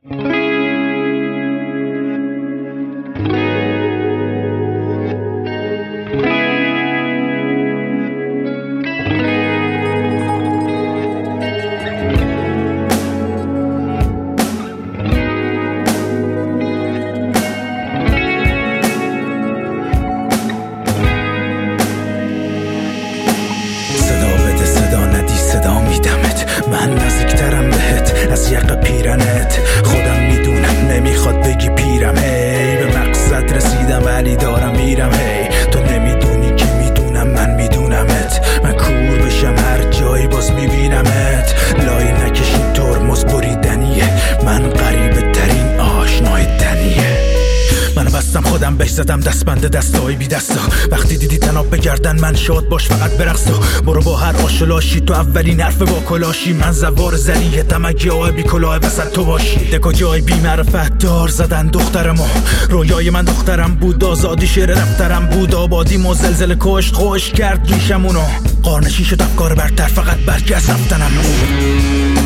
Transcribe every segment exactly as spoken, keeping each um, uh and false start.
من نزدیکترم بهت از یقه پیرنت، خودم میدونم نمیخواد بگی پیرم، هی به مقصد رسیدم ولی دارم میرم، هی تو نمیدونی که میدونم من میدونمت، من کور بشم هر جایی باز میبینمت، لای نکشین ترمز بریدنیه، من غریبه ترین آشنای دنیه، منو بستم خودم بهش زدم دستبنده دستایی بی دستا، وقتی دیدی تناب بگردن من شاد باش فقط برقص و برو با هر آشلاشی، تو اولین حرف با کلاشی، من زوار زلیتم اگه آه بی کلاه وسط تو باشی، دکا جای بی معرفت دار زدن دخترمو، رویای من دخترم بود، آزادی شعر رفترم بود، آبادی مزلزل کشت خوش کرد ریشمونو، قارنشین شد افکار برتر فقط برگی از رفتنم بود.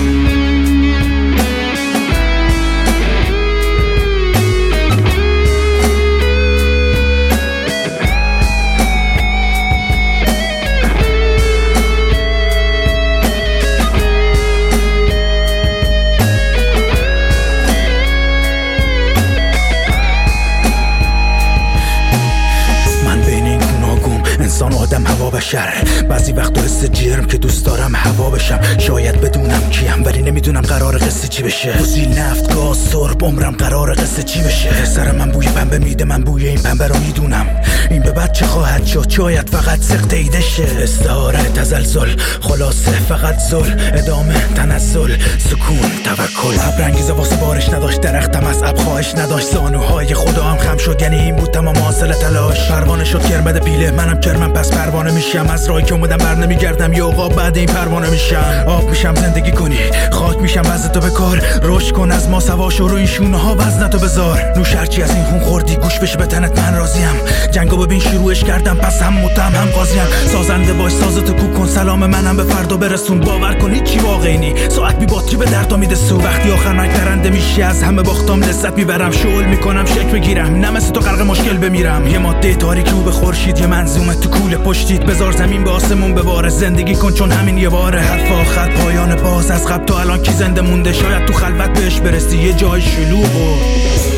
انسان آدم هوا بشر، بعضی وقت حس جرم که دوست دارم هوا بشم، شاید بدونم کیم ولی نمیدونم قرار قصه چی بشه، فوسیل نفت گاز سرب عمرم قرار قصه چی بشه، سر من بوی پنبه میده من بوی این پنبه رو میدونم، این به بعد چه خواهد شد شاید فقط سقط ایده شه، استعاره تزلزل خلاصه فقط زل، ادامه تنزل سکون توکل، ابرانگیزه واسه بارش نداشت، درختم از اب خواهش نداشت، زانوهای خدا هم خم شد، یعنی این بود تمام حاصل تلاش، پروانه شد کرمد پیله منم کرمم پس پروانه میشم، از راهی که اومدم بر نمیگردم یه اوقاب بعد این پروانه میشم، آب میشم زندگی کنی خاک میشم وزنتو بکار، رشد کن از ما سوا شو رو این شونه ها وزنتو بذار، نوش هرچی از این خون خوردی گوش بشه به تنت، من راضیم جنگو ببین شروعش کردم پس هم متهم هم قاضیم، سازنده باش سازتو کوک کن، سلام منم به فردا برسون، باور کن هیچی واقعی نی، ساعت بی باتری به دردا میده سو، وقتی آخر مرگ درنده میشه از همه باختام لذت میبرم، شغل میکنم شک بگیرم نه مثل تو غرق مشکل بمیرم، یه ماده تاریکی رو به خورشید، یه منظومه تو کوله پشتید، بذار زمین به آسمون بباره، زندگی کن چون همین یه باره، حرف آخر پایان باز از قبل تا الان کی زنده مونده، شاید تو خلوت بهش برسی یه جای شلوغ.